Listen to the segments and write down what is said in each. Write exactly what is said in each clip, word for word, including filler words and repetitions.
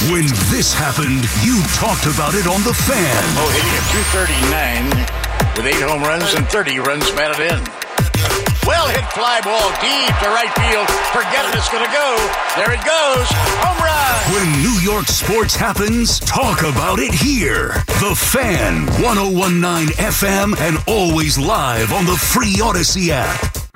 When this happened, you talked about it on The Fan. Oh, hitting at two thirty-nine with eight home runs and thirty runs batted in. Well hit fly ball deep to right field. Forget it, it's going to go. There it goes. Home run. When New York sports happens, talk about it here. The Fan, ten nineteen F M, and always live on the free Odyssey app.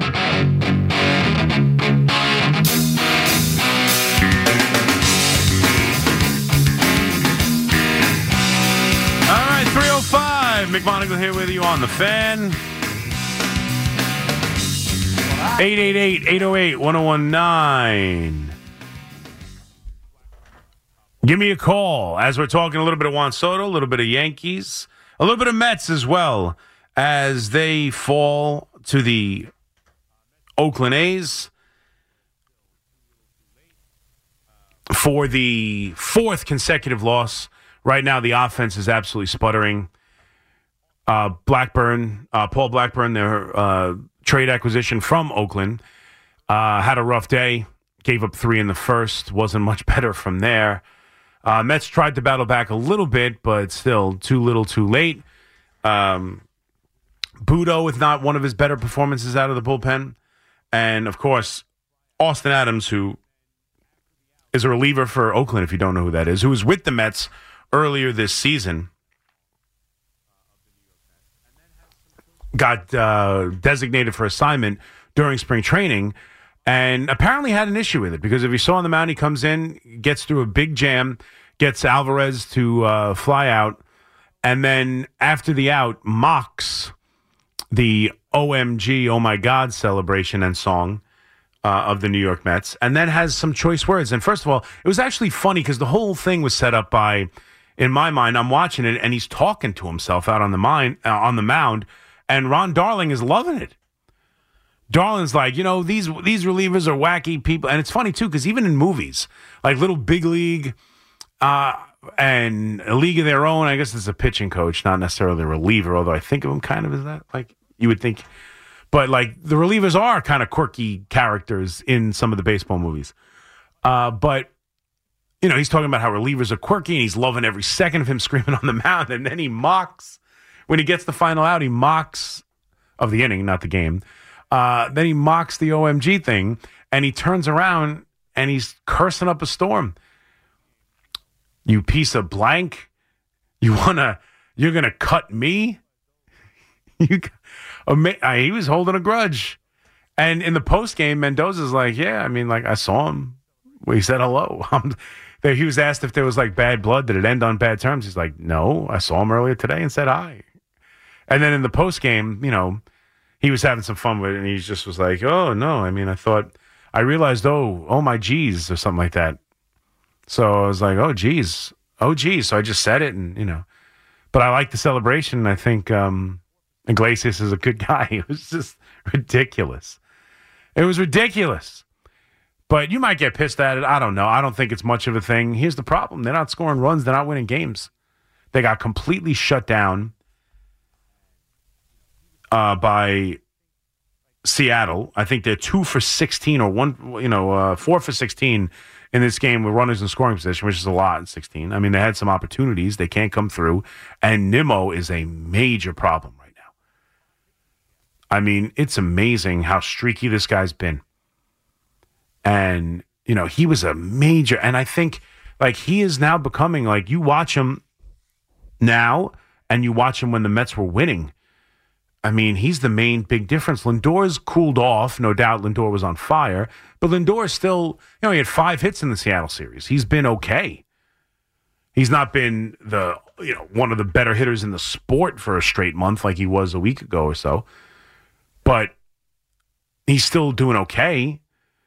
All right, three oh five. Mick Monagle here with you on The Fan. eight eight eight, eight oh eight, one oh one nine. Give me a call as we're talking a little bit of Juan Soto, a little bit of Yankees, a little bit of Mets as well as they fall to the Oakland A's for the fourth consecutive loss. Right now, the offense is absolutely sputtering. Uh, Blackburn, uh, Paul Blackburn, their uh, trade acquisition from Oakland, uh, had a rough day. Gave up three in the first. Wasn't much better from there. Uh, Mets tried to battle back a little bit, but still too little too late. Um, Budo with not one of his better performances out of the bullpen. And, of course, Austin Adams, who is a reliever for Oakland, if you don't know who that is, who was with the Mets earlier this season, got uh, designated for assignment during spring training and apparently had an issue with it because if you saw on the mound, he comes in, gets through a big jam, gets Alvarez to uh, fly out, and then after the out, mocks the O M G, oh my God celebration and song uh, of the New York Mets, and then has some choice words. And first of all, it was actually funny because the whole thing was set up by, in my mind, I'm watching it, and he's talking to himself out on the, mind, uh, on the mound, and Ron Darling is loving it. Darling's like, you know, these these relievers are wacky people. And it's funny, too, because even in movies, like Little Big League uh, and A League of Their Own, I guess it's a pitching coach, not necessarily a reliever, although I think of him kind of as that. Like, you would think. But, like, the relievers are kind of quirky characters in some of the baseball movies. Uh, but, you know, he's talking about how relievers are quirky, and he's loving every second of him screaming on the mound. And then he mocks. When he gets the final out, he mocks of the inning, not the game. Uh, then he mocks the O M G thing, and he turns around and he's cursing up a storm. You piece of blank. You wanna? You're gonna cut me? you, uh, he was holding a grudge, and in the post game, Mendoza's like, "Yeah, I mean, like I saw him. He said hello." He was asked if there was like bad blood. Did it end on bad terms? He's like, "No, I saw him earlier today and said hi." And then in the post game, you know, he was having some fun with it, and he just was like, "Oh no, I mean, I thought, I realized, oh, oh my geez, or something like that." So I was like, "Oh geez, oh geez." So I just said it, and you know, but I like the celebration. And I think um, Iglesias is a good guy. It was just ridiculous. It was ridiculous. But you might get pissed at it. I don't know. I don't think it's much of a thing. Here's the problem: they're not scoring runs. They're not winning games. They got completely shut down Uh, by Seattle. I think they're two for sixteen or one, you know, uh, four for sixteen in this game with runners in scoring position, which is a lot in sixteen. I mean, they had some opportunities. They can't come through. And Nimmo is a major problem right now. I mean, it's amazing how streaky this guy's been. And, you know, he was a major, and I think, like, he is now becoming, like, you watch him now and you watch him when the Mets were winning. I mean, he's the main big difference. Lindor's cooled off. No doubt Lindor was on fire. But Lindor is still, you know, he had five hits in the Seattle series. He's been okay. He's not been the, you know, one of the better hitters in the sport for a straight month like he was a week ago or so. But he's still doing okay.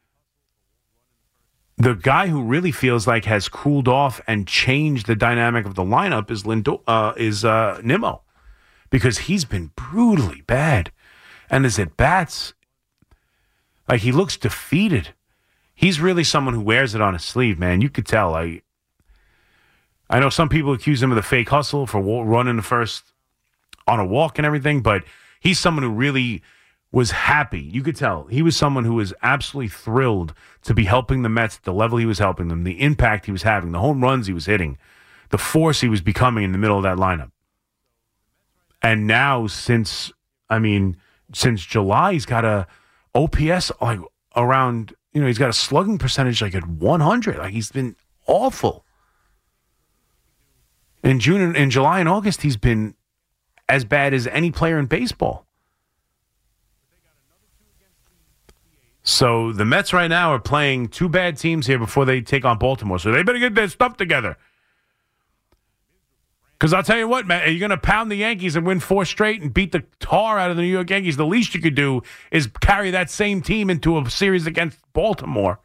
The guy who really feels like has cooled off and changed the dynamic of the lineup is Lindor, uh, is uh, Nimmo. Because he's been brutally bad. And his at-bats, like, he looks defeated. He's really someone who wears it on his sleeve, man. You could tell. I, I know some people accuse him of the fake hustle for running the first on a walk and everything, but he's someone who really was happy. You could tell he was someone who was absolutely thrilled to be helping the Mets at the level he was helping them, the impact he was having, the home runs he was hitting, the force he was becoming in the middle of that lineup. And now, since, I mean, since July, he's got a O P S like around, you know, he's got a slugging percentage like at one hundred. Like, he's been awful. In June and in July and August, he's been as bad as any player in baseball. So the Mets right now are playing two bad teams here before they take on Baltimore. So they better get their stuff together. Because I'll tell you what, man, you're going to pound the Yankees and win four straight and beat the tar out of the New York Yankees. The least you could do is carry that same team into a series against Baltimore.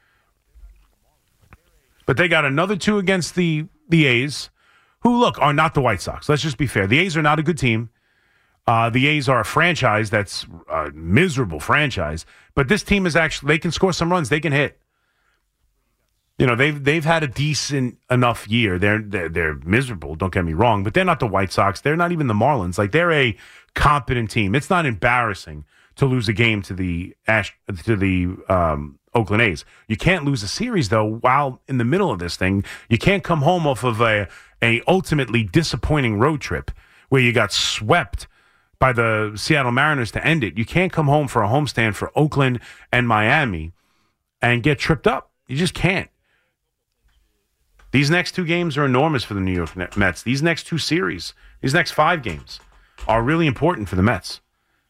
But they got another two against the, the A's, who, look, are not the White Sox. Let's just be fair. The A's are not a good team. Uh, the A's are a franchise that's a miserable franchise. But this team is actually, they can score some runs. They can hit. You know, they've they've had a decent enough year. They're, they're they're miserable, don't get me wrong, but they're not the White Sox. They're not even the Marlins. Like, they're a competent team. It's not embarrassing to lose a game to the Ash to the um, Oakland A's. You can't lose a series, though, while in the middle of this thing. You can't come home off of a, a ultimately disappointing road trip where you got swept by the Seattle Mariners to end it. You can't come home for a homestand for Oakland and Miami and get tripped up. You just can't. These next two games are enormous for the New York Mets. These next two series, these next five games are really important for the Mets.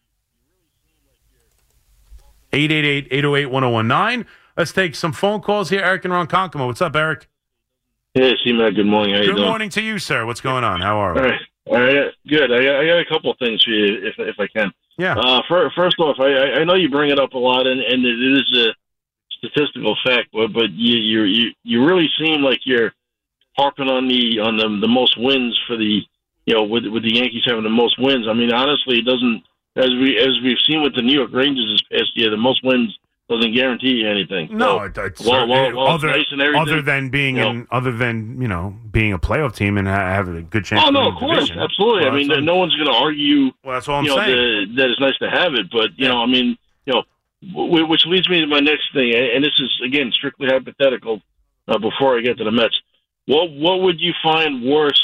eight eight eight, eight oh eight, one oh one nine. Let's take some phone calls here. Eric and Ronkonkoma. What's up, Eric? Hey, C-Mac. Good morning. How you doing? Good doing? morning to you, sir. What's going on? How are we? All right. All right. Good. I got, I got a couple of things for you, if if I can. Yeah. Uh, for, first off, I, I know you bring it up a lot, and, and it is a statistical fact, but, but you, you you you really seem like you're harping on the on the the most wins for the you know with with the Yankees having the most wins. I mean, honestly, it doesn't as we as we've seen with the New York Rangers this past year, the most wins doesn't guarantee you anything. No, so, it, it's well, well, well, other, nice and everything, other than being you know, in, other than you know being a playoff team and ha- having a good chance. Oh to no, win of the course, division. absolutely. Well, I mean, that's no one's going to argue. Well, that's all I'm you know, saying. the, that it's nice to have it, but you Yeah. know, I mean, you know, w- which leads me to my next thing, and this is again strictly hypothetical. Uh, before I get to the Mets, what what would you find worse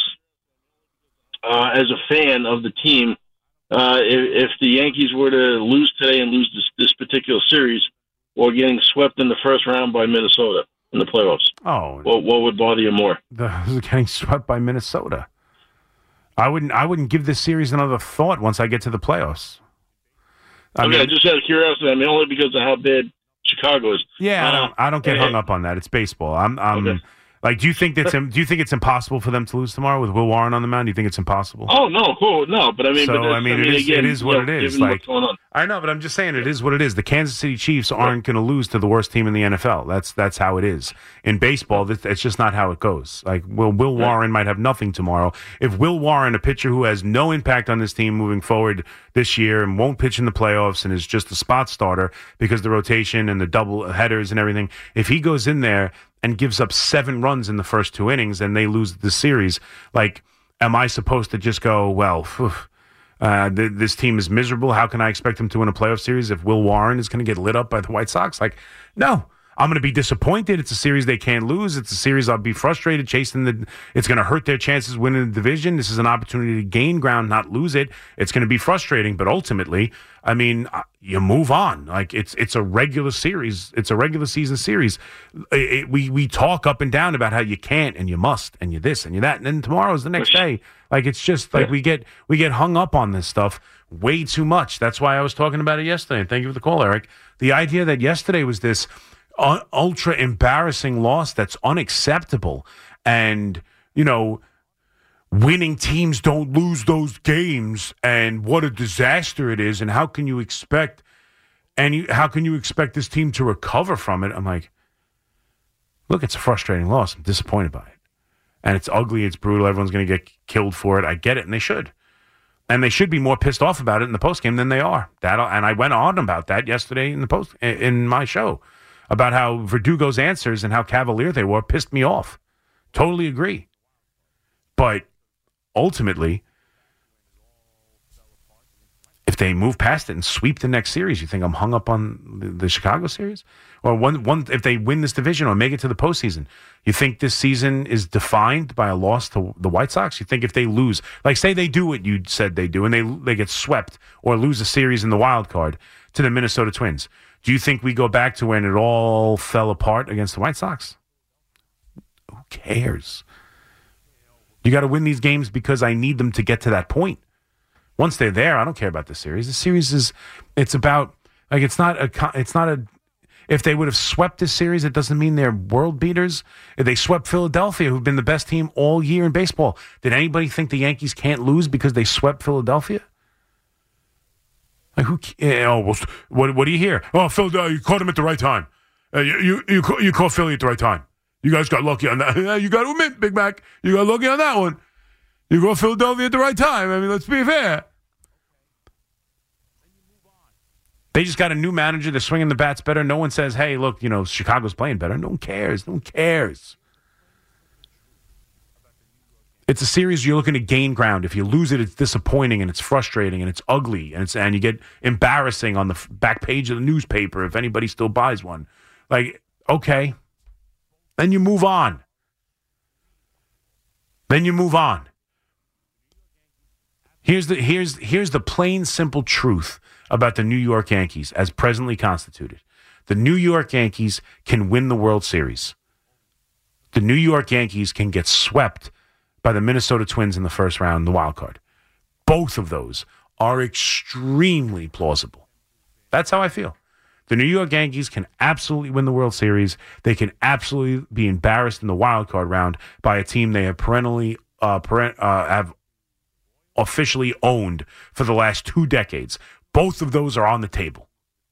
uh, as a fan of the team uh, if, if the Yankees were to lose today and lose this, this particular series, or getting swept in the first round by Minnesota in the playoffs? Oh, what what would bother you more? The, getting swept by Minnesota. I wouldn't. I wouldn't give this series another thought once I get to the playoffs. I okay, mean, just out of curiosity. I mean, only because of how bad Chicago is. Yeah, I don't. I don't get uh, hung up on that. It's baseball. I'm. I'm Okay. Like, do you think that's? Do you think it's impossible for them to lose tomorrow with Will Warren on the mound? Do you think it's impossible? Oh no, cool, no. But I mean, So, but I mean, it is- again, it is what you know, it is, given like- what's going on. I know, but I'm just saying it is what it is. The Kansas City Chiefs aren't going to lose to the worst team in the N F L. That's that's how it is. In baseball, that's it's just not how it goes. Like, Will Will Warren might have nothing tomorrow. If Will Warren, a pitcher who has no impact on this team moving forward this year and won't pitch in the playoffs and is just a spot starter because the rotation and the double headers and everything, if he goes in there and gives up seven runs in the first two innings and they lose the series, like, am I supposed to just go, well, phew, Uh, th- this team is miserable. How can I expect them to win a playoff series if Will Warren is going to get lit up by the White Sox? Like, no. I'm going to be disappointed. It's a series they can't lose. It's a series I'll be frustrated chasing. The, it's going to hurt their chances winning the division. This is an opportunity to gain ground, not lose it. It's going to be frustrating, but ultimately, I mean, you move on. Like, it's it's a regular series. It's a regular season series. It, it, we we talk up and down about how you can't and you must and you this and you that, and then tomorrow's the next day. Like, it's just like we get we get hung up on this stuff way too much. That's why I was talking about it yesterday. And thank you for the call, Eric. The idea that yesterday was this uh, ultra embarrassing loss that's unacceptable, and you know, winning teams don't lose those games, and what a disaster it is, and how can you expect any how can you expect this team to recover from it? I'm like, look, it's a frustrating loss. I'm disappointed by it. And it's ugly, it's brutal, everyone's going to get killed for it. I get it, and they should. And they should be more pissed off about it in the postgame than they are. That, and I went on about that yesterday in the post in my show, about how Verdugo's answers and how cavalier they were pissed me off. Totally agree. But ultimately, if if they move past it and sweep the next series, you think I'm hung up on the, the Chicago series? Or one, one, if they win this division or make it to the postseason, you think this season is defined by a loss to the White Sox? You think if they lose, like say they do what you said they do, and they they get swept or lose a series in the wild card to the Minnesota Twins, do you think we go back to when it all fell apart against the White Sox? Who cares? You got to win these games because I need them to get to that point. Once they're there, I don't care about the series. The series is, it's about, like, it's not a, it's not a, if they would have swept this series, it doesn't mean they're world beaters. If they swept Philadelphia, who've been the best team all year in baseball, did anybody think the Yankees can't lose because they swept Philadelphia? Like, who, oh, well, what, what do you hear? Oh, Philadelphia, you caught him at the right time. Uh, you, you, you, you caught Philly at the right time. You guys got lucky on that. You got to admit, Big Mac, you got lucky on that one. You caught Philadelphia at the right time. I mean, let's be fair. They just got a new manager. They're swinging the bats better. No one says, hey, look, you know, Chicago's playing better. No one cares. No one cares. It's a series you're looking to gain ground. If you lose it, it's disappointing and it's frustrating and it's ugly and it's and you get embarrassing on the back page of the newspaper if anybody still buys one. Like, okay. Then you move on. Then you move on. Here's the here's here's the plain, simple truth about the New York Yankees as presently constituted. The New York Yankees can win the World Series. The New York Yankees can get swept by the Minnesota Twins in the first round, the wild card. Both of those are extremely plausible. That's how I feel. The New York Yankees can absolutely win the World Series. They can absolutely be embarrassed in the wild card round by a team they have perennially uh, parent, uh, have officially owned for the last two decades. Both of those are on the table.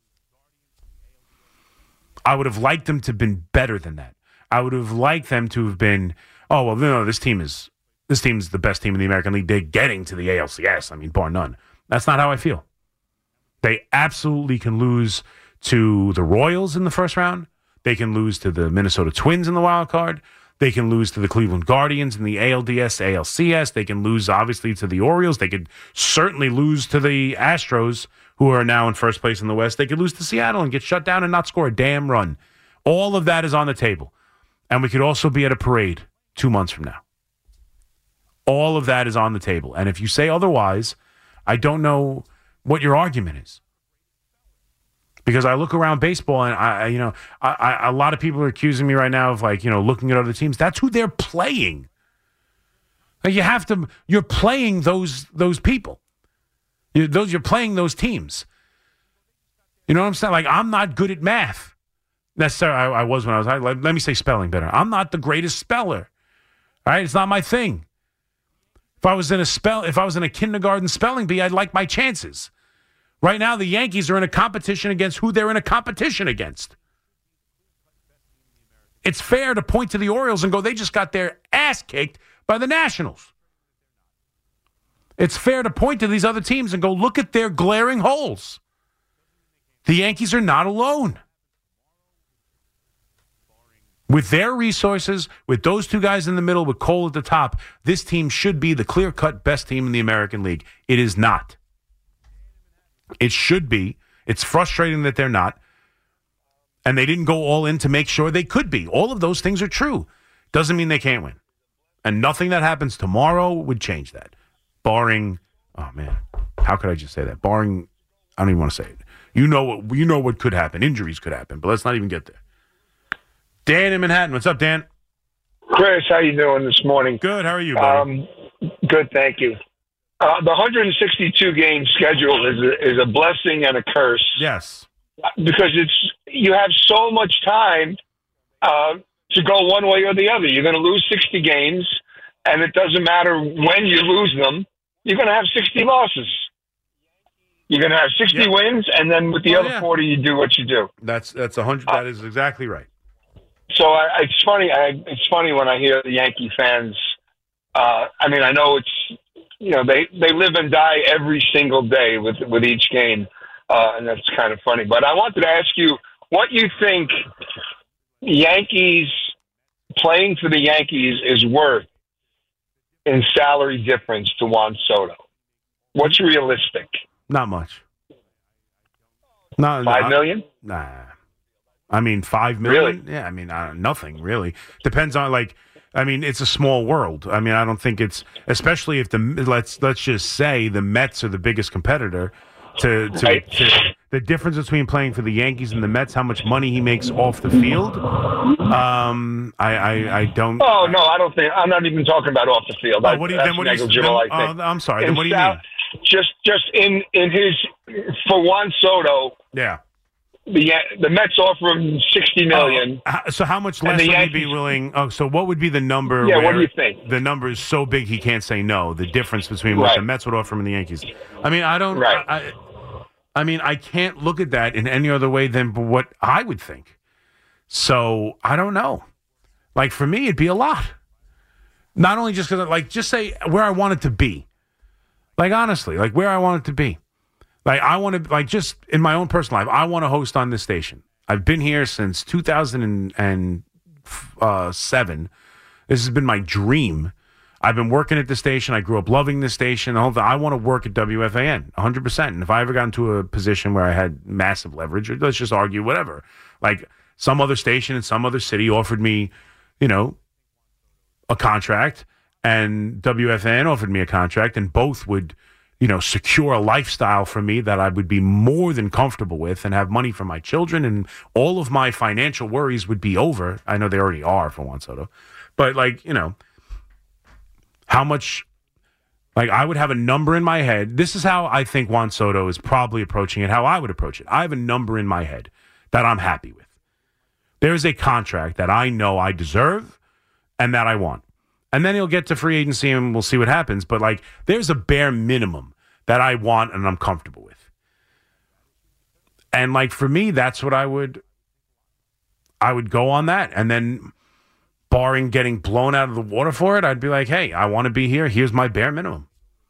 I would have liked them to have been better than that. I would have liked them to have been, oh, well, no, this team is this team's the best team in the American League. They're getting to the A L C S. I mean, bar none. That's not how I feel. They absolutely can lose to the Royals in the first round. They can lose to the Minnesota Twins in the wild card. They can lose to the Cleveland Guardians in the A L D S, A L C S. They can lose, obviously, to the Orioles. They could certainly lose to the Astros, who are now in first place in the West. They could lose to Seattle and get shut down and not score a damn run. All of that is on the table. And we could also be at a parade two months from now. All of that is on the table. And if you say otherwise, I don't know what your argument is. Because I look around baseball and I, you know, I, I, a lot of people are accusing me right now of, like, you know, looking at other teams. That's who they're playing. Like, you have to. You're playing those those people. You, those you're playing those teams. You know what I'm saying? Like, I'm not good at math. Necessarily, I, I was when I was. I, let, let me say spelling better. I'm not the greatest speller. All right, it's not my thing. If I was in a spell, if I was in a kindergarten spelling bee, I'd like my chances. Right now, the Yankees are in a competition against who they're in a competition against. It's fair to point to the Orioles and go, they just got their ass kicked by the Nationals. It's fair to point to these other teams and go, look at their glaring holes. The Yankees are not alone. With their resources, with those two guys in the middle, with Cole at the top, this team should be the clear-cut best team in the American League. It is not. It should be. It's frustrating that they're not. And they didn't go all in to make sure they could be. All of those things are true. Doesn't mean they can't win. And nothing that happens tomorrow would change that. Barring, oh man, how could I just say that? Barring, I don't even want to say it. You know what, you know what could happen. Injuries could happen, but let's not even get there. Dan in Manhattan. What's up, Dan? Chris, how you doing this morning? Good. How are you, buddy? Um, good, thank you. Uh, the one hundred sixty-two game schedule is a, is a blessing and a curse. Yes, because it's you have so much time uh, to go one way or the other. You're going to lose sixty games, and it doesn't matter when you lose them. You're going to have sixty losses. You're going to have sixty yep. wins, and then with the oh, other yeah. forty, you do what you do. That's that's a hundred. That is exactly right. So I, it's funny. I, it's funny when I hear the Yankee fans. Uh, I mean, I know it's. You know, they, they live and die every single day with with each game, uh, and that's kind of funny. But I wanted to ask you what you think Yankees, playing for the Yankees is worth in salary difference to Juan Soto. What's realistic? not much. No, Five no, million? Nah. I mean, five million? Really? Yeah, I mean, uh, nothing really. Depends on, like, I mean, it's a small world. I mean, I don't think it's, especially if the, let's let's just say the Mets are the biggest competitor to, to, Right. to the difference between playing for the Yankees and the Mets, how much money he makes off the field. Um, I, I, I don't. Oh, no, I don't think, I'm not even talking about off the field. Oh, what do you, That's then what do you, negligible, then, I think. oh, I'm sorry. In Then what do you South- mean? Just, just in, in his, for Juan Soto, Yeah. the the Mets offer him sixty million. Oh, h- so how much And less the would he be Yankees- willing? Oh, so what would be the number? Yeah, where what do you think? The number is so big he can't say no. The difference between what Right. the Mets would offer him and the Yankees. I mean, I don't. Right. I, I, I mean, I can't look at that in any other way than what I would think. So I don't know. Like for me, it'd be a lot. Not only just because, like, just say where I want it to be. Like honestly, like where I want it to be. Like I want to, like just in my own personal life, I want to host on this station. I've been here since two thousand seven. This has been my dream. I've been working at the station. I grew up loving this station. The whole thing. I want to work at W F A N one hundred percent. And if I ever got into a position where I had massive leverage, or let's just argue whatever, like some other station in some other city offered me, you know, a contract, and W F A N offered me a contract, and both would, you know, secure a lifestyle for me that I would be more than comfortable with and have money for my children, and all of my financial worries would be over. I know they already are for Juan Soto, but like, you know, how much, like I would have a number in my head. This is how I think Juan Soto is probably approaching it, how I would approach it. I have a number in my head that I'm happy with. There is a contract that I know I deserve and that I want. And then he'll get to free agency and we'll see what happens. But like, there's a bare minimum that I want and I'm comfortable with. And like, for me, that's what I would, I would go on that. And then barring getting blown out of the water for it, I'd be like, hey, I want to be here. Here's my bare minimum.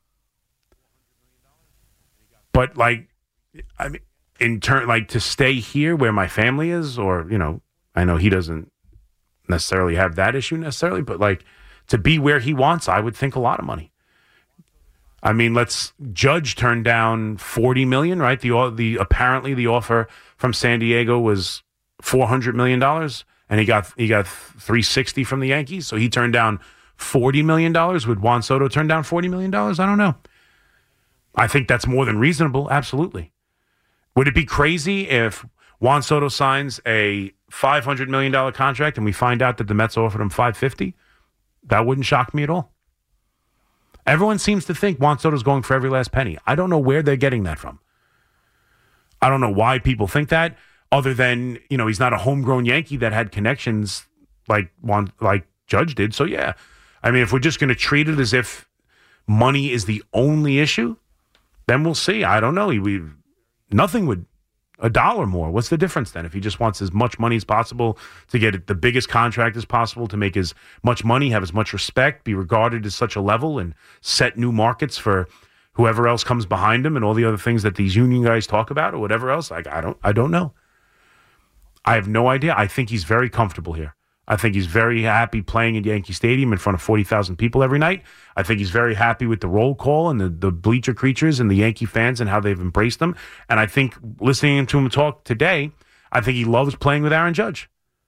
But like, I mean, in turn, like to stay here where my family is, or, you know, I know he doesn't necessarily have that issue necessarily, but like, to be where he wants, I would think a lot of money. I mean, let's Judge turned down forty million dollars, right? The the apparently the offer from San Diego was four hundred million dollars, and he got he got three hundred sixty from the Yankees, so he turned down forty million dollars. Would Juan Soto turn down forty million dollars? I don't know. I think that's more than reasonable, absolutely. Would it be crazy if Juan Soto signs a five hundred million dollars contract and we find out that the Mets offered him five hundred fifty? That wouldn't shock me at all. Everyone seems to think Juan Soto's going for every last penny. I don't know where they're getting that from. I don't know why people think that, other than, you know, he's not a homegrown Yankee that had connections like Juan, like Judge did. So, yeah. I mean, if we're just going to treat it as if money is the only issue, then we'll see. I don't know. He, we, nothing would... A dollar more. What's the difference then? If he just wants as much money as possible to get the biggest contract as possible, to make as much money, have as much respect, be regarded as such a level, and set new markets for whoever else comes behind him, and all the other things that these union guys talk about, or whatever else. Like I don't, I don't know. I have no idea. I think he's very comfortable here. I think he's very happy playing at Yankee Stadium in front of forty thousand people every night. I think he's very happy with the roll call and the, the bleacher creatures and the Yankee fans and how they've embraced him. And I think listening to him talk today, I think he loves playing with Aaron Judge.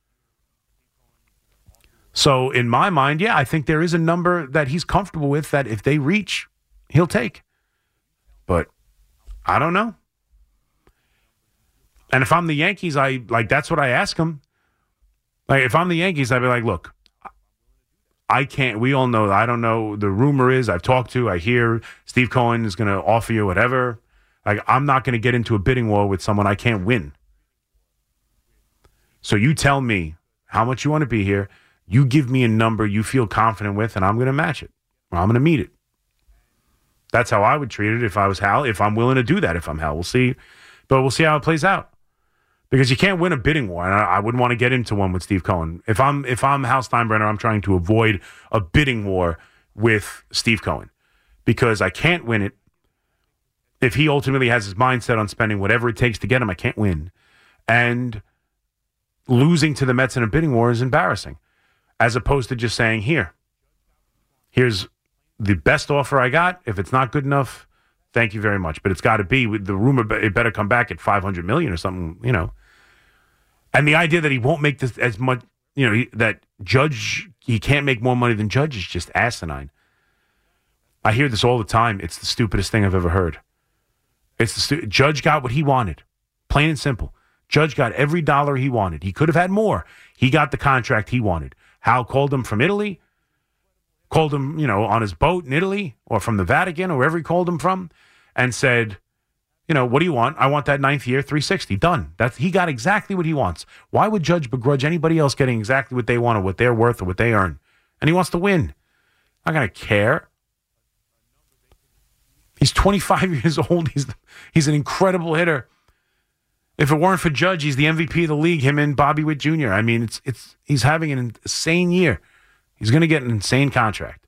So in my mind, yeah, I think there is a number that he's comfortable with that if they reach, he'll take. But I don't know. And if I'm the Yankees, I like that's what I ask him. Like, if I'm the Yankees, I'd be like, look, I can't, we all know, I don't know, the rumor is, I've talked to, I hear Steve Cohen is going to offer you whatever. Like, I'm not going to get into a bidding war with someone I can't win. So you tell me how much you want to be here. You give me a number you feel confident with, and I'm going to match it. Or I'm going to meet it. That's how I would treat it if I was Hal, if I'm willing to do that if I'm Hal. We'll see. But we'll see how it plays out. Because you can't win a bidding war, and I, I wouldn't want to get into one with Steve Cohen. If I'm if I'm Hal Steinbrenner, I'm trying to avoid a bidding war with Steve Cohen because I can't win it. If he ultimately has his mindset on spending whatever it takes to get him, I can't win. And losing to the Mets in a bidding war is embarrassing, as opposed to just saying, here, here's the best offer I got. If it's not good enough, Thank you very much. But it's got to be with the rumor. It better come back at five hundred million or something, you know. And the idea that he won't make this as much, you know, he, that Judge, he can't make more money than Judge is just asinine. I hear this all the time. It's the stupidest thing I've ever heard. It's the stu- Judge got what he wanted, plain and simple. Judge got every dollar he wanted. He could have had more. He got the contract he wanted. Hal called him from Italy, called him, you know, on his boat in Italy or from the Vatican or wherever he called him from, and said, you know, what do you want? I want that ninth year, three sixty. Done. That's, he got exactly what he wants. Why would Judge begrudge anybody else getting exactly what they want or what they're worth or what they earn? And he wants to win. Not going to care. He's twenty-five years old. He's he's an incredible hitter. If it weren't for Judge, he's the M V P of the league, him and Bobby Witt Junior I mean, it's it's he's having an insane year. He's going to get an insane contract.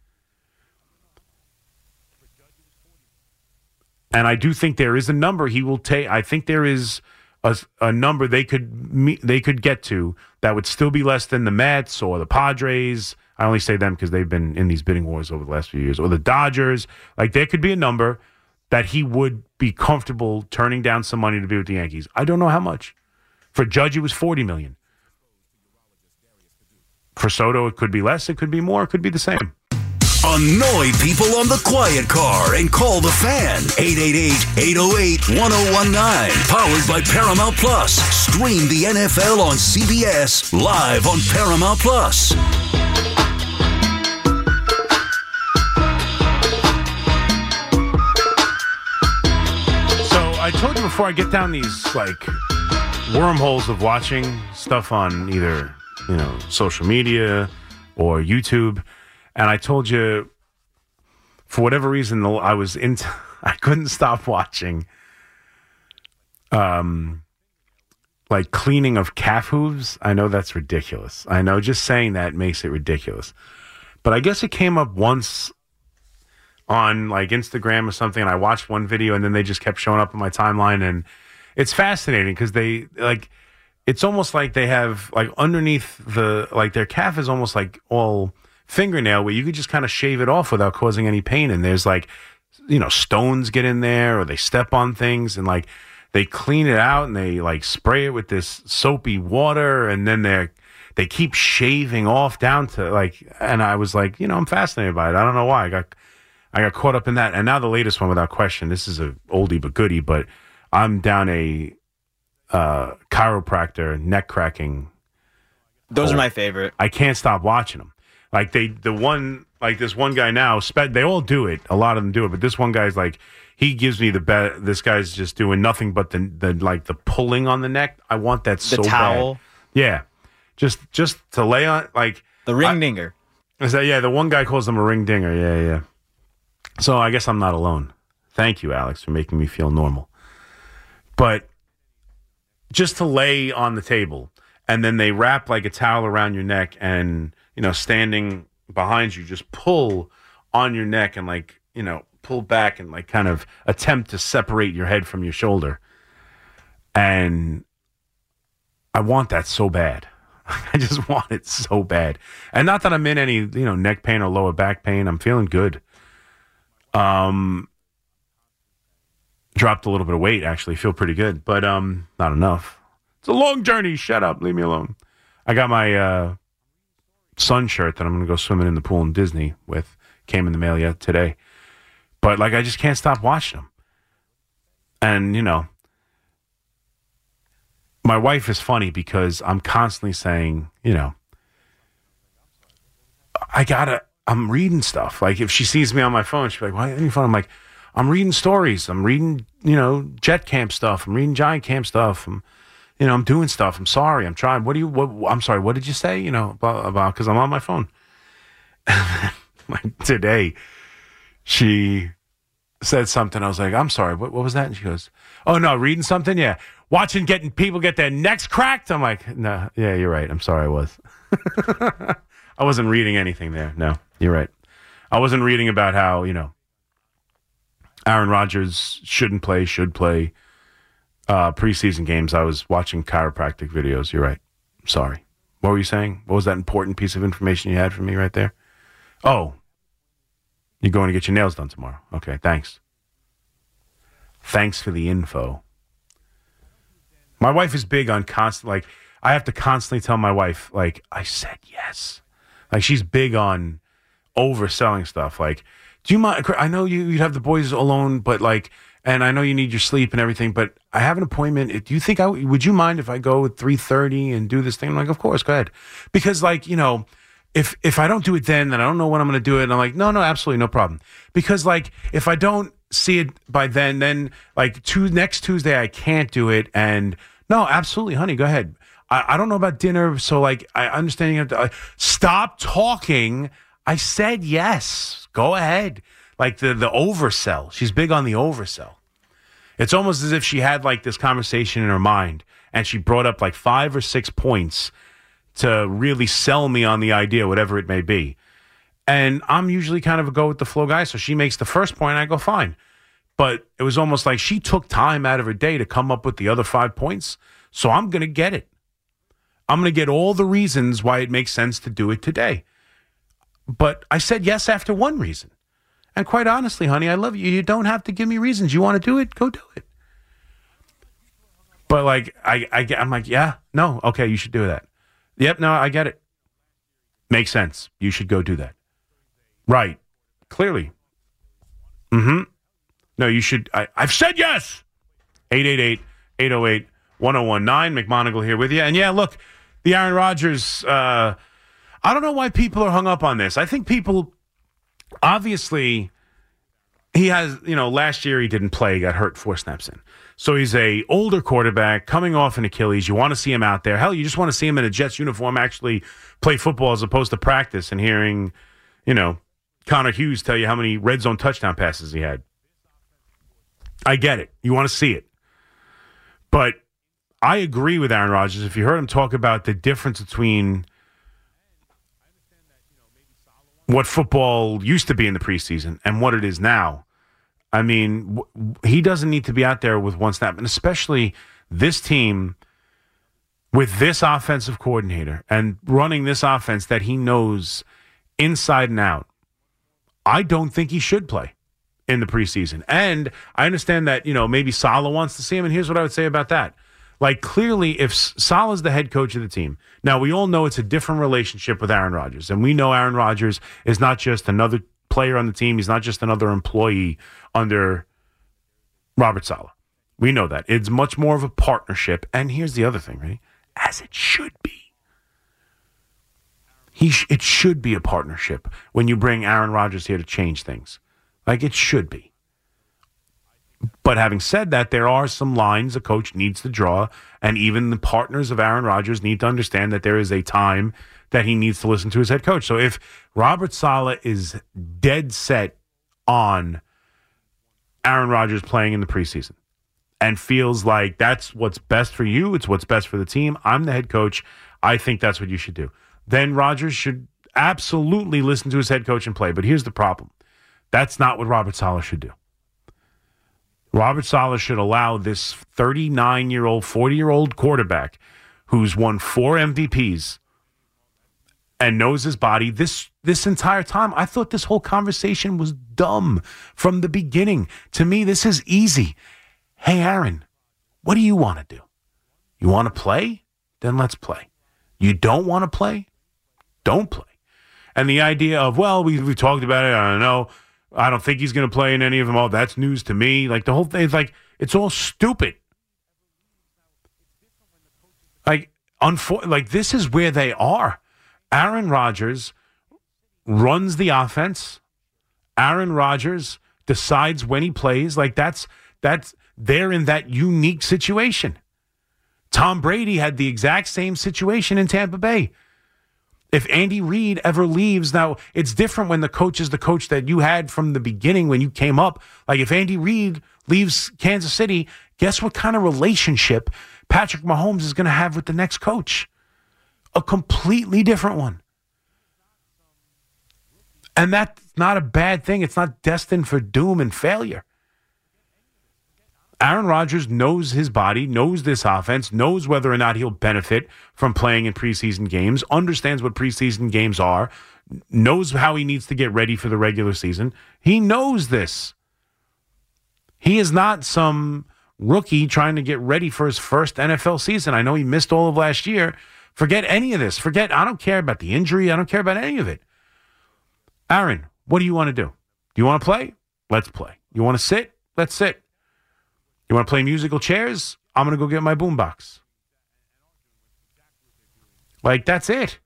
And I do think there is a number he will take. I think there is a, a number they could meet, they could get to that would still be less than the Mets or the Padres. I only say them because they've been in these bidding wars over the last few years. Or the Dodgers. Like, there could be a number that he would be comfortable turning down some money to be with the Yankees. I don't know how much. For Judge, it was forty million dollars. For Soto, it could be less, it could be more, it could be the same. Annoy people on the quiet car and call the Fan. eight eight eight, eight oh eight, one oh one nine. Powered by Paramount Plus. Stream the N F L on C B S live on Paramount Plus. I told you before, I get down these like wormholes of watching stuff on either, you know, social media or YouTube, and I told you for whatever reason I was into, I couldn't stop watching, um, like cleaning of calf hooves. I know that's ridiculous. I know just saying that makes it ridiculous, but I guess it came up once on like Instagram or something, and I watched one video and then they just kept showing up on my timeline, and it's fascinating because they like, it's almost like they have like underneath the, like their calf is almost like all fingernail where you could just kind of shave it off without causing any pain. And there's like, you know, stones get in there or they step on things and like they clean it out and they like spray it with this soapy water, and then they're, they keep shaving off down to like, and I was like, you know, I'm fascinated by it. I don't know why. I got I got caught up in that. And now the latest one, without question, this is a oldie but goodie, but I'm down a uh, chiropractor neck cracking. Those hole. are my favorite. I can't stop watching them. Like they, the one, like this one guy now, they all do it. A lot of them do it, but this one guy's like, he gives me the bet. This guy's just doing nothing but the, the like the pulling on the neck. I want that so bad. The towel. Bad. Yeah. Just, just to lay on, like. The ring dinger. Is that, yeah, the one guy calls them a ring dinger. Yeah, yeah. So I guess I'm not alone. Thank you, Alex, for making me feel normal. But just to lay on the table, and then they wrap like a towel around your neck, and, you know, standing behind you, just pull on your neck and like, you know, pull back and like kind of attempt to separate your head from your shoulder. And I want that so bad. I just want it so bad. And not that I'm in any, you know, neck pain or lower back pain. I'm feeling good. Um, dropped a little bit of weight, actually. Feel pretty good, but um, not enough. It's a long journey. Shut up. Leave me alone. I got my uh, sun shirt that I'm going to go swimming in the pool in Disney with. Came in the mail yet today. But, like, I just can't stop watching them. And, you know, my wife is funny because I'm constantly saying, you know, I got to, I'm reading stuff. Like, if she sees me on my phone, she'll be like, why are you phone? I'm like, I'm reading stories. I'm reading, you know, jet camp stuff. I'm reading giant camp stuff. I'm, you know, I'm doing stuff. I'm sorry. I'm trying. What do you, what, I'm sorry. What did you say? You know, about, about, cause I'm on my phone. Like today, she said something. I was like, I'm sorry. What, what was that? And she goes, oh no, reading something. Yeah. Watching getting people get their necks cracked. I'm like, no, yeah, you're right. I'm sorry. I was, I wasn't reading anything there. No, you're right. I wasn't reading about how, you know, Aaron Rodgers shouldn't play, should play uh, preseason games. I was watching chiropractic videos. You're right. I'm sorry. What were you saying? What was that important piece of information you had for me right there? Oh, you're going to get your nails done tomorrow. Okay, thanks. Thanks for the info. My wife is big on constant, like, I have to constantly tell my wife, like, I said yes. Like, she's big on overselling stuff. Like, do you mind? I know you, you'd have the boys alone, but like, and I know you need your sleep and everything, but I have an appointment. Do you think I would you mind if I go at three thirty and do this thing? I'm like, of course, go ahead. Because, like, you know, if if I don't do it then, then I don't know when I'm going to do it. And I'm like, no, no, absolutely, no problem. Because, like, if I don't see it by then, then, like, two, next Tuesday, I can't do it. And, no, absolutely, honey, go ahead. I, I don't know about dinner, so, like, I understand you have to, uh, stop talking. I said yes. Go ahead. Like the, the oversell. She's big on the oversell. It's almost as if she had like this conversation in her mind and she brought up like five or six points to really sell me on the idea, whatever it may be. And I'm usually kind of a go with the flow guy. So she makes the first point and I go, fine. But it was almost like she took time out of her day to come up with the other five points. So I'm going to get it. I'm going to get all the reasons why it makes sense to do it today. But I said yes after one reason. And quite honestly, honey, I love you. You don't have to give me reasons. You want to do it? Go do it. But like, I, I, I'm like, yeah, no, okay, you should do that. Yep, no, I get it. Makes sense. You should go do that. Right. Clearly. Mm-hmm. No, you should. I, I've said yes. eight eight eight, eight oh eight, one oh one nine. McMonagle here with you. And yeah, look, the Aaron Rodgers, uh, I don't know why people are hung up on this. I think people, obviously, he has, you know, last year he didn't play, he got hurt four snaps in. So he's a older quarterback coming off an Achilles. You want to see him out there. Hell, you just want to see him in a Jets uniform actually play football as opposed to practice and hearing, you know, Connor Hughes tell you how many red zone touchdown passes he had. I get it. You want to see it. But I agree with Aaron Rodgers. If you heard him talk about the difference between what football used to be in the preseason and what it is now. I mean, w- he doesn't need to be out there with one snap, and especially this team with this offensive coordinator and running this offense that he knows inside and out. I don't think he should play in the preseason. And I understand that, you know, maybe Saleh wants to see him, and here's what I would say about that. Like, clearly, if Saleh's the head coach of the team, now we all know it's a different relationship with Aaron Rodgers. And we know Aaron Rodgers is not just another player on the team. He's not just another employee under Robert Saleh. We know that. It's much more of a partnership. And here's the other thing, right? As it should be. He sh- it should be a partnership when you bring Aaron Rodgers here to change things. Like, it should be. But having said that, there are some lines a coach needs to draw, and even the partners of Aaron Rodgers need to understand that there is a time that he needs to listen to his head coach. So if Robert Saleh is dead set on Aaron Rodgers playing in the preseason and feels like that's what's best for you, it's what's best for the team, I'm the head coach, I think that's what you should do. Then Rodgers should absolutely listen to his head coach and play. But here's the problem. That's not what Robert Saleh should do. Robert Saleh should allow this thirty-nine-year-old, forty-year-old quarterback who's won four M V Ps and knows his body this this entire time. I thought this whole conversation was dumb from the beginning. To me, this is easy. Hey, Aaron, what do you want to do? You want to play? Then let's play. You don't want to play? Don't play. And the idea of, well, we we talked about it, I don't know. I don't think he's going to play in any of them. Oh, that's news to me. Like, the whole thing is like, it's all stupid. Like, unfor- like this is where they are. Aaron Rodgers runs the offense. Aaron Rodgers decides when he plays. Like, that's, that's, they're in that unique situation. Tom Brady had the exact same situation in Tampa Bay. If Andy Reid ever leaves, now it's different when the coach is the coach that you had from the beginning when you came up. Like, if Andy Reid leaves Kansas City, guess what kind of relationship Patrick Mahomes is going to have with the next coach? A completely different one. And that's not a bad thing. It's not destined for doom and failure. Aaron Rodgers knows his body, knows this offense, knows whether or not he'll benefit from playing in preseason games, understands what preseason games are, knows how he needs to get ready for the regular season. He knows this. He is not some rookie trying to get ready for his first N F L season. I know he missed all of last year. Forget any of this. Forget, I don't care about the injury. I don't care about any of it. Aaron, what do you want to do? Do you want to play? Let's play. You want to sit? Let's sit. You want to play musical chairs? I'm going to go get my boombox. Like, that's it.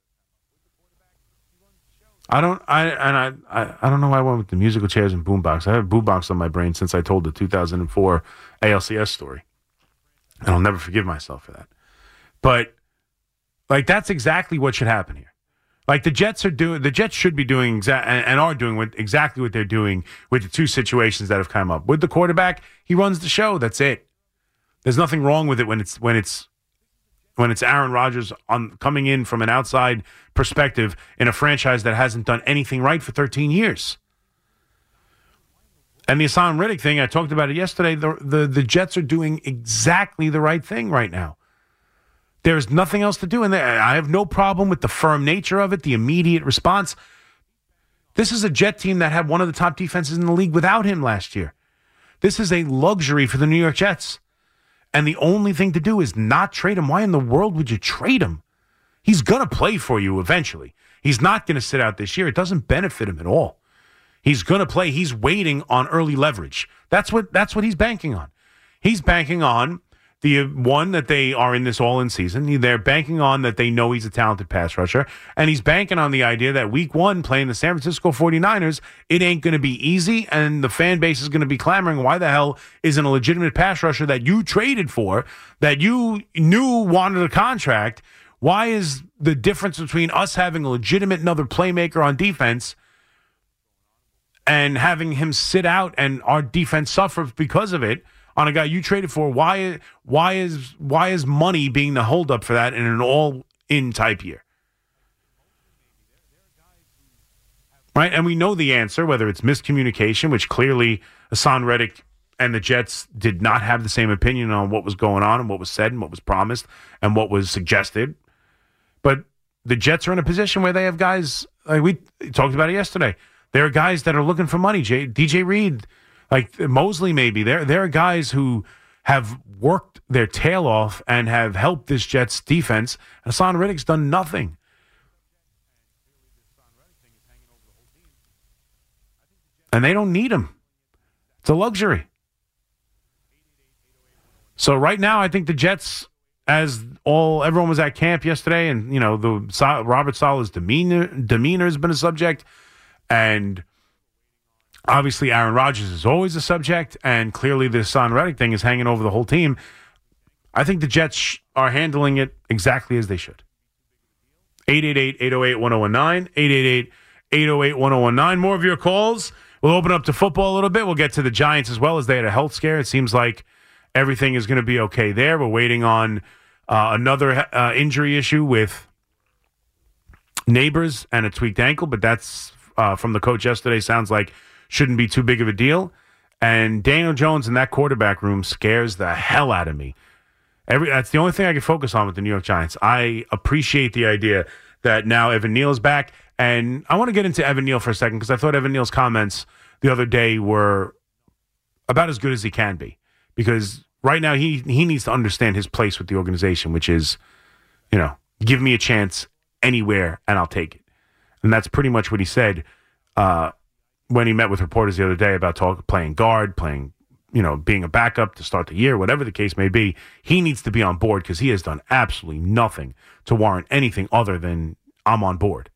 I don't, I and I, I, I don't know why I went with the musical chairs and boombox. I have boombox on my brain since I told the two thousand four A L C S story. And I'll never forgive myself for that. But, like, that's exactly what should happen here. Like, the Jets are doing, the Jets should be doing exa- and, and are doing what, exactly what they're doing with the two situations that have come up. With the quarterback, he runs the show. That's it. There's nothing wrong with it when it's when it's when it's Aaron Rodgers on coming in from an outside perspective in a franchise that hasn't done anything right for thirteen years. And the Hassan Reddick thing, I talked about it yesterday. The, the the Jets are doing exactly the right thing right now. There's nothing else to do, and I have no problem with the firm nature of it, the immediate response. This is a Jet team that had one of the top defenses in the league without him last year. This is a luxury for the New York Jets. And the only thing to do is not trade him. Why in the world would you trade him? He's going to play for you eventually. He's not going to sit out this year. It doesn't benefit him at all. He's going to play. He's waiting on early leverage. That's what that's what he's banking on. He's banking on the one that they are in this all-in season. They're banking on that they know he's a talented pass rusher. And he's banking on the idea that week one, playing the San Francisco forty-niners, it ain't going to be easy, and the fan base is going to be clamoring, why the hell isn't a legitimate pass rusher that you traded for, that you knew wanted a contract, why is the difference between us having a legitimate another playmaker on defense and having him sit out and our defense suffer because of it, on a guy you traded for? Why why is why is money being the holdup for that in an all-in type year? Right? And we know the answer, whether it's miscommunication, which clearly Hassan Reddick and the Jets did not have the same opinion on what was going on and what was said and what was promised and what was suggested. But the Jets are in a position where they have guys, like we talked about it yesterday, there are guys that are looking for money. J, D J Reed, like Mosley maybe. There, there are guys who have worked their tail off and have helped this Jets defense. And Hassan Reddick's done nothing. And they don't need him. It's a luxury. So right now, I think the Jets, as all everyone was at camp yesterday, and you know the Robert Saleh's demeanor demeanor has been a subject, and obviously, Aaron Rodgers is always a subject, and clearly this Hassan Reddick thing is hanging over the whole team. I think the Jets are handling it exactly as they should. eight eight eight, eight oh eight, one oh one nine, eight eight eight, eight oh eight, one oh one nine. More of your calls. We'll open up to football a little bit. We'll get to the Giants as well, as they had a health scare. It seems like everything is going to be okay there. We're waiting on uh, another uh, injury issue with Neighbors and a tweaked ankle, but that's uh, from the coach yesterday. Sounds like shouldn't be too big of a deal. And Daniel Jones in that quarterback room scares the hell out of me. Every That's the only thing I can focus on with the New York Giants. I appreciate the idea that now Evan Neal is back. And I want to get into Evan Neal for a second because I thought Evan Neal's comments the other day were about as good as he can be. Because right now he, he needs to understand his place with the organization, which is, you know, give me a chance anywhere and I'll take it. And that's pretty much what he said uh, when he met with reporters the other day about talk, playing guard, playing, you know, being a backup to start the year, whatever the case may be. He needs to be on board because he has done absolutely nothing to warrant anything other than I'm on board.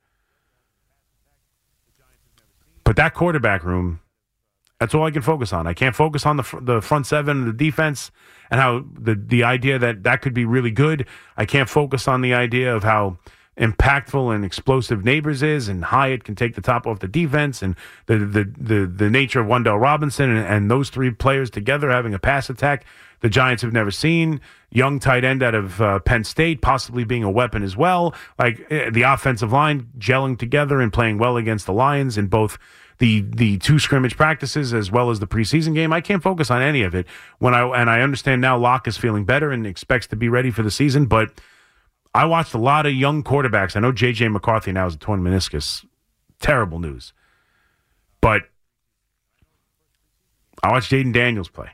But that quarterback room, that's all I can focus on. I can't focus on the fr- the front seven, the defense, and how the, the idea that that could be really good. I can't focus on the idea of how impactful and explosive Neighbors is, and Hyatt can take the top off the defense, and the the the, the nature of Wan'Dale Robinson and, and those three players together having a pass attack the Giants have never seen. Young tight end out of uh, Penn State possibly being a weapon as well. Like uh, the offensive line gelling together and playing well against the Lions in both the the two scrimmage practices as well as the preseason game. I can't focus on any of it when I and I understand now Locke is feeling better and expects to be ready for the season, but I watched a lot of young quarterbacks. I know J J McCarthy now has a torn meniscus. Terrible news. But I watched Jaden Daniels play.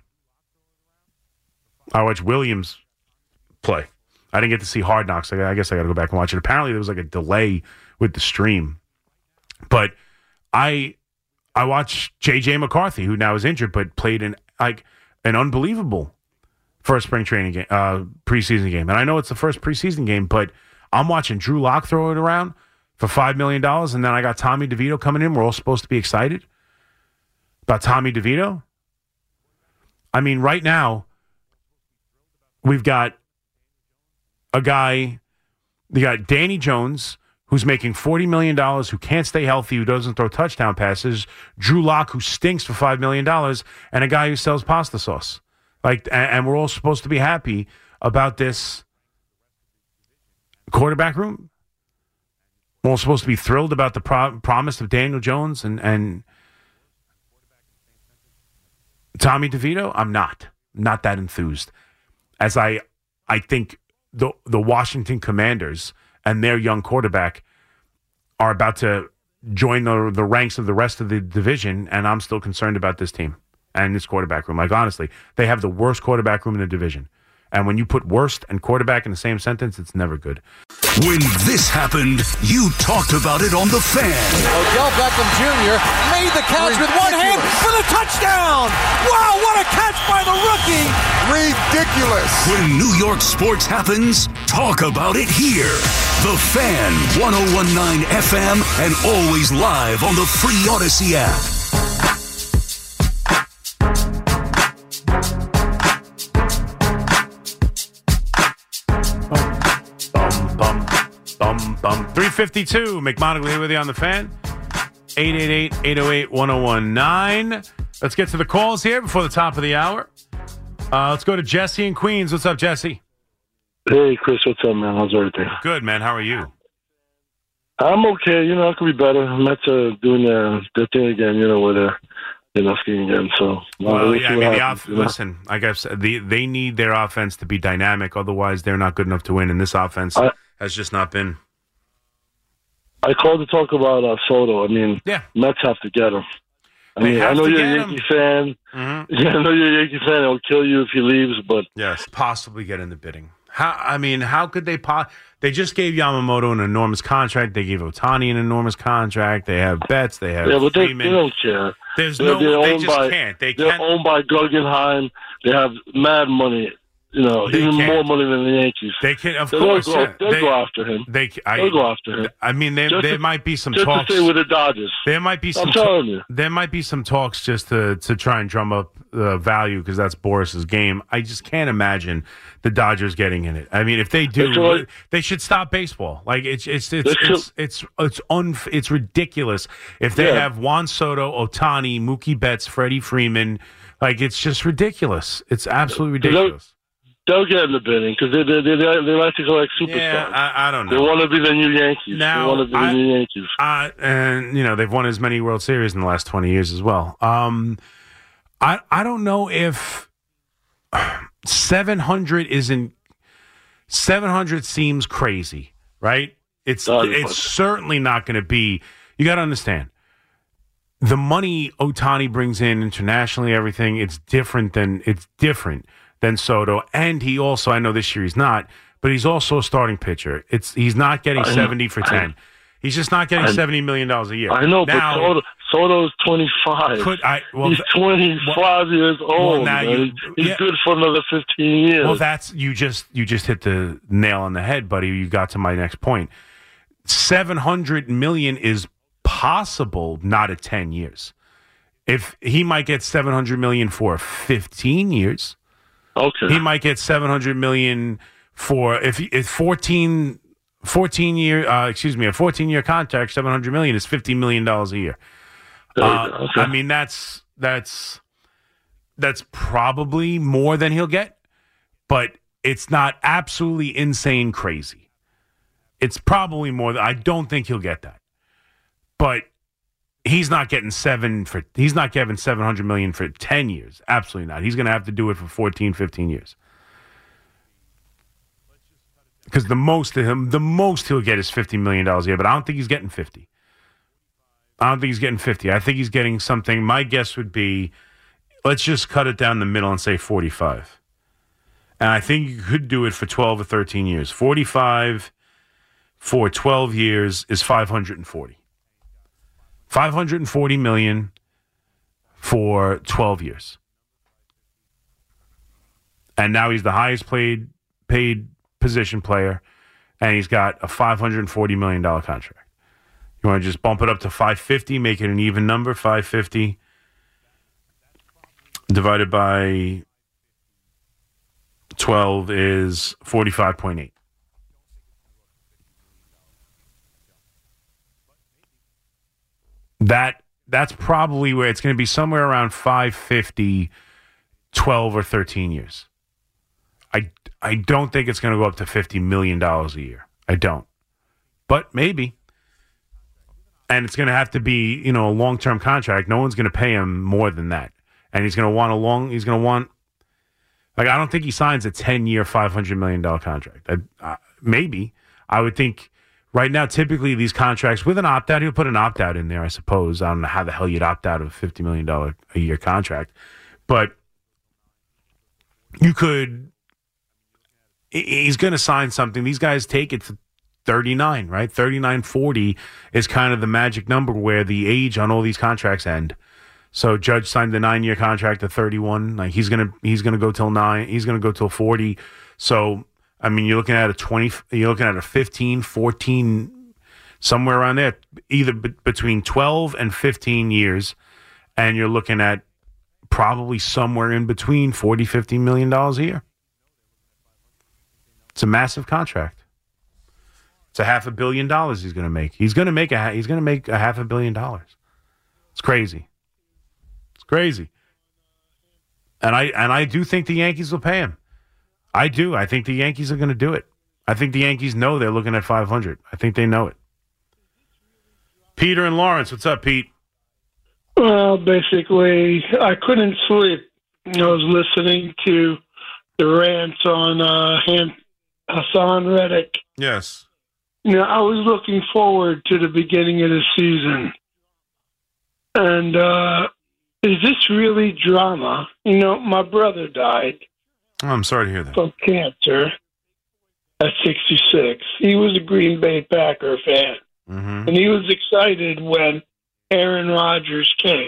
I watched Williams play. I didn't get to see Hard Knocks. I guess I got to go back and watch it. Apparently, there was like a delay with the stream. But I I watched J J McCarthy, who now is injured, but played in like an unbelievable first spring training game, uh, preseason game. And I know it's the first preseason game, but I'm watching Drew Lock throw it around for five million dollars, and then I got Tommy DeVito coming in. We're all supposed to be excited about Tommy DeVito. I mean, right now, we've got a guy, we got Danny Jones, who's making forty million dollars, who can't stay healthy, who doesn't throw touchdown passes, Drew Lock, who stinks for five million dollars, and a guy who sells pasta sauce. Like, and, and we're all supposed to be happy about this quarterback room. We're all supposed to be thrilled about the pro- promise of Daniel Jones and, and Tommy DeVito. I'm not. Not that enthused. As I I think the the Washington Commanders and their young quarterback are about to join the the ranks of the rest of the division, and I'm still concerned about this team and this quarterback room. Like, honestly, they have the worst quarterback room in the division. And when you put worst and quarterback in the same sentence, it's never good. When this happened, you talked about it on The Fan. Odell Beckham Junior made the catch with one hand for the touchdown. Wow, what a catch by the rookie. Ridiculous. When New York sports happens, talk about it here. The Fan, one oh one point nine F M, and always live on the free Odyssey app. Bum, bum. three fifty-two, McMonagle here with you on The Fan. eight eight eight, eight oh eight, one oh one nine. Let's get to the calls here before the top of the hour. Uh, let's go to Jesse in Queens. What's up, Jesse? Hey, Chris. What's up, man? How's everything? Good, man. How are you? I'm okay. You know, I could be better. Mets are doing their, their thing again, you know, with their, you know, skiing again. So, well, we'll yeah, I mean, the happens, off- you know? listen, I guess the, they need their offense to be dynamic. Otherwise, they're not good enough to win. And this offense I, has just not been. I called to talk about uh, Soto. I mean, yeah. Mets have to get him. I They mean, have I know to you're get a him. Yankee fan. Mm-hmm. Yeah, I know you're a Yankee fan. It'll kill you if he leaves, but yes, possibly get in the bidding. How? I mean, how could they? Po- they just gave Yamamoto an enormous contract. They gave Ohtani an enormous contract. They have Betts. They have yeah, but they, Freeman. they don't care. There's They're, no. they're They owned just by, can't. They they're can't. owned by Guggenheim. They have mad money. You know, They even can't. more money than the Yankees. They can. Of they'll course, go, yeah. they'll they go after him. They. I, They'll go after him. I mean, there, Just there to- might be some Just talks. to stay with the Dodgers. There might be some. I'm telling you. There might be some talks just to to try and drum up the value because that's Boris's game. I just can't imagine the Dodgers getting in it. I mean, if they do, It's like- they should stop baseball. Like it's it's it's They it's it's it's un, it's ridiculous if they Yeah. have Juan Soto, Ohtani, Mookie Betts, Freddie Freeman. Like it's just ridiculous. It's absolutely ridiculous. They'll get in the bidding because they, they they they like to collect superstars. Yeah, I, I don't They know. want to be the new Yankees. Now, they want to be I- the new Yankees. Uh, and you know they've won as many World Series in the last twenty years as well. Um, I I don't know if seven hundred isn't seven hundred seems crazy, right? It's No, it's certainly not going to be. You got to understand the money Ohtani brings in internationally. Everything it's different than it's different than Soto, and he also I know this year he's not, but he's also a starting pitcher. It's he's not getting I know. seventy for ten. He's just not getting I- seventy million dollars a year. I know, now, but Soto, Soto's twenty-five. could I? Well, He's th- twenty-five years old. now man. you- He's yeah. good for another fifteen years. Well, that's you just you just hit the nail on the head, buddy. You got to my next point. Seven hundred million is possible, not at ten years. If he might get seven hundred million for fifteen years, okay. he might get seven hundred million for if he- if fourteen, fourteen year uh, excuse me a fourteen year contract. Seven hundred million is fifty million dollars a year. There you Uh, go. Okay. I mean, that's that's that's probably more than he'll get, but it's not absolutely insane crazy. It's probably more than I don't think he'll get that, but he's not getting seven for he's not getting seven hundred million for ten years. Absolutely not. He's going to have to do it for fourteen, fifteen years. Because the most of him, the most he'll get is fifty million dollars a year, but I don't think he's getting fifty. I don't think he's getting fifty. I think he's getting something. My guess would be let's just cut it down the middle and say forty-five. And I think you could do it for twelve or thirteen years. forty-five for twelve years is five hundred forty. five hundred forty million dollars for twelve years. And now he's the highest paid paid position player, and he's got a five hundred forty million dollars contract. You want to just bump it up to five hundred fifty, make it an even number, five hundred fifty divided by twelve is forty-five point eight. That that's probably where it's going to be, somewhere around five hundred fifty, twelve or thirteen years. I, I don't think it's going to go up to fifty million dollars a year. I don't. But maybe. And it's going to have to be, you know, a long-term contract. No one's going to pay him more than that. And he's going to want a long, he's going to want, like, I don't think he signs a ten-year, five hundred million dollars contract. I, uh, maybe. I would think right now, typically these contracts with an opt-out, he'll put an opt-out in there, I suppose. I don't know how the hell you'd opt out of a fifty million dollars a year contract. But you could, he's going to sign something. These guys take it for thirty-nine, right? thirty-nine, forty is kind of the magic number where the age on all these contracts end. So Judge signed the nine-year contract at thirty-one. Like he's gonna he's gonna go till nine. He's gonna go till forty. So I mean, you're looking at a twenty. You're looking at a fifteen, fourteen, somewhere around there, either b- between twelve and fifteen years, and you're looking at probably somewhere in between forty, fifty million dollars a year. It's a massive contract. It's a half a billion dollars he's going to make. He's going to make a he's going to make a half a billion dollars. It's crazy. It's crazy. And I and I do think the Yankees will pay him. I do. I think the Yankees are going to do it. I think the Yankees know they're looking at five hundred. I think they know it. Peter and Lawrence, what's up, Pete? Well, basically, I couldn't sleep. I was listening to the rants on uh, Han- Hassan Reddick. Yes. You know, I was looking forward to the beginning of the season. And uh, is this really drama? You know, my brother died. Oh, I'm sorry to hear that. From cancer at sixty-six. He was a Green Bay Packer fan. Mm-hmm. And he was excited when Aaron Rodgers came.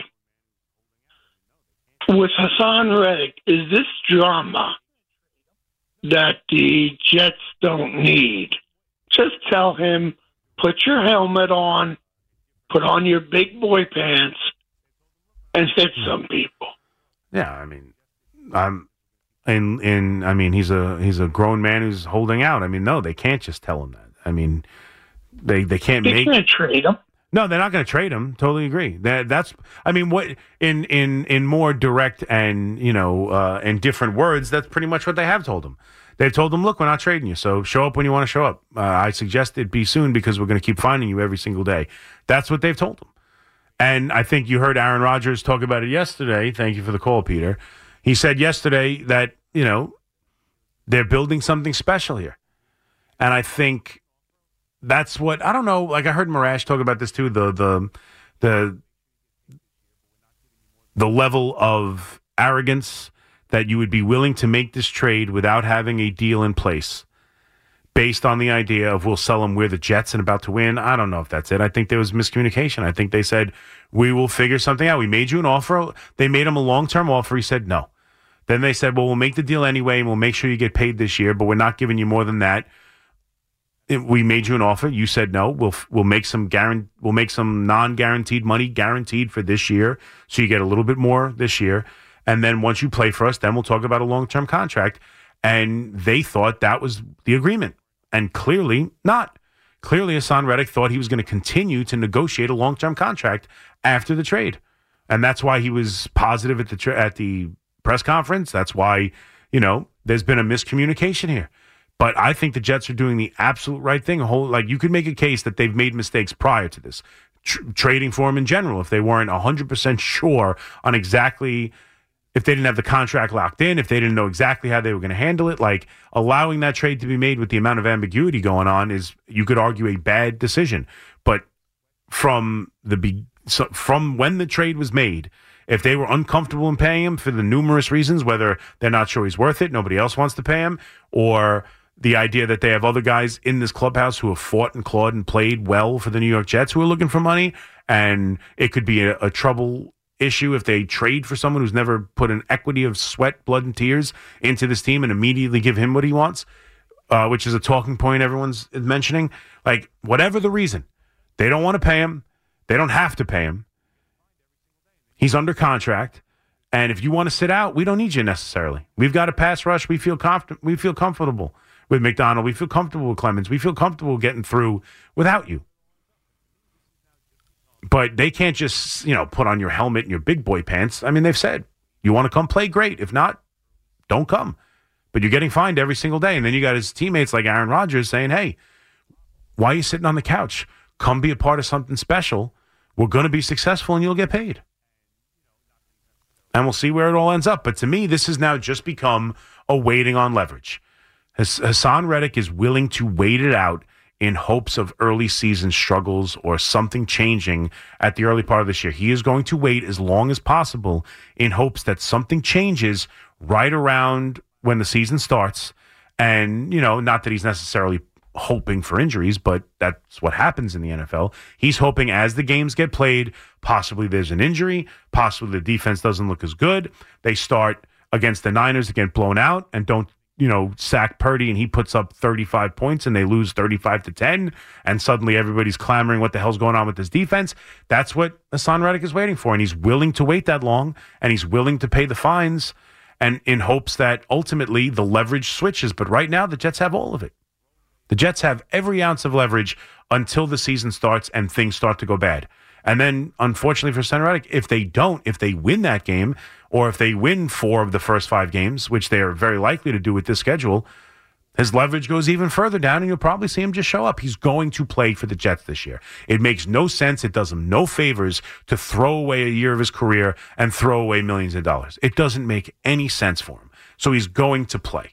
With Hassan Reddick, is this drama that the Jets don't need? Just tell him, put your helmet on, put on your big boy pants, and hit some people. Yeah, I mean, I'm in in. I mean, he's a he's a grown man who's holding out. I mean, no, they can't just tell him that. I mean, they they can't they make. They can't trade him. No, they're not going to trade him. Totally agree. That that's. I mean, what in in in more direct and you know uh, in different words, that's pretty much what they have told him. They've told him, look, we're not trading you, so show up when you want to show up. Uh, I suggest it be soon because we're going to keep finding you every single day. That's what they've told him. And I think you heard Aaron Rodgers talk about it yesterday. Thank you for the call, Peter. He said yesterday that, you know, they're building something special here. And I think that's what, I don't know, like I heard Marash talk about this too, the the the the level of arrogance that you would be willing to make this trade without having a deal in place based on the idea of we'll sell them, we're the Jets and about to win. I don't know if that's it. I think there was miscommunication. I think they said, we will figure something out. We made you an offer. They made him a long-term offer. He said no. Then they said, well, we'll make the deal anyway and we'll make sure you get paid this year, but we're not giving you more than that. We made you an offer. You said no. We'll we'll make some guarant- we'll make some non-guaranteed money guaranteed for this year, so you get a little bit more this year. And then once you play for us, then we'll talk about a long-term contract. And they thought that was the agreement. And clearly not. Clearly, Hassan Reddick thought he was going to continue to negotiate a long-term contract after the trade. And that's why he was positive at the tra- at the press conference. That's why, you know, there's been a miscommunication here. But I think the Jets are doing the absolute right thing. A whole, like, you could make a case that they've made mistakes prior to this. Tr- trading for him in general, if they weren't one hundred percent sure on exactly... If they didn't have the contract locked in, if they didn't know exactly how they were going to handle it, like allowing that trade to be made with the amount of ambiguity going on is, you could argue, a bad decision. But from the be, so from when the trade was made If they were uncomfortable in paying him for the numerous reasons, whether they're not sure he's worth it, nobody else wants to pay him, or the idea that they have other guys in this clubhouse who have fought and clawed and played well for the New York Jets who are looking for money, and it could be a, a trouble issue if they trade for someone who's never put an equity of sweat, blood, and tears into this team and immediately give him what he wants, uh, which is a talking point everyone's mentioning. Like, whatever the reason, they don't want to pay him. They don't have to pay him. He's under contract. And if you want to sit out, we don't need you necessarily. We've got a pass rush. We feel comf- we feel comfortable with McDonald. We feel comfortable with Clemens. We feel comfortable getting through without you. But they can't just, you know, put on your helmet and your big boy pants. I mean, they've said, you want to come play, great. If not, don't come. But you're getting fined every single day. And then you got his teammates like Aaron Rodgers saying, hey, why are you sitting on the couch? Come be a part of something special. We're going to be successful and you'll get paid. And we'll see where it all ends up. But to me, this has now just become a waiting on leverage. Hassan Reddick is willing to wait it out in hopes of early season struggles or something changing at the early part of this year. He is going to wait as long as possible in hopes that something changes right around when the season starts. And, you know, not that he's necessarily hoping for injuries, but that's what happens in the N F L. He's hoping as the games get played, possibly there's an injury, possibly the defense doesn't look as good. They start against the Niners to get blown out and don't, you know, sack Purdy and he puts up thirty-five points and they lose thirty-five to ten. And suddenly everybody's clamoring what the hell's going on with this defense. That's what Hassan Reddick is waiting for. And he's willing to wait that long and he's willing to pay the fines and in hopes that ultimately the leverage switches. But right now the Jets have all of it. The Jets have every ounce of leverage until the season starts and things start to go bad. And then, unfortunately for Hassan Reddick, if they don't, if they win that game, or if they win four of the first five games, which they are very likely to do with this schedule, his leverage goes even further down, and you'll probably see him just show up. He's going to play for the Jets this year. It makes no sense. It does him no favors to throw away a year of his career and throw away millions of dollars. It doesn't make any sense for him. So he's going to play.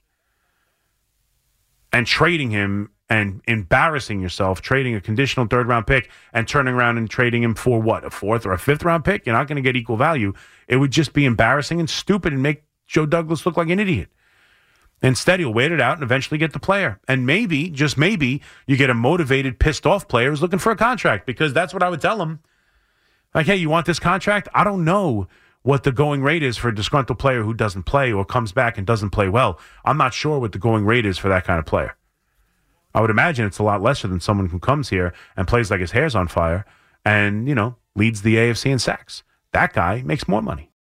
And trading him and embarrassing yourself, trading a conditional third-round pick and turning around and trading him for what, a fourth or a fifth-round pick? You're not going to get equal value. It would just be embarrassing and stupid and make Joe Douglas look like an idiot. Instead, he'll wait it out and eventually get the player. And maybe, just maybe, you get a motivated, pissed-off player who's looking for a contract, because that's what I would tell him. Like, hey, you want this contract? I don't know what the going rate is for a disgruntled player who doesn't play or comes back and doesn't play well. I'm not sure what the going rate is for that kind of player. I would imagine it's a lot lesser than someone who comes here and plays like his hair's on fire and, you know, leads the A F C in sacks. That guy makes more money.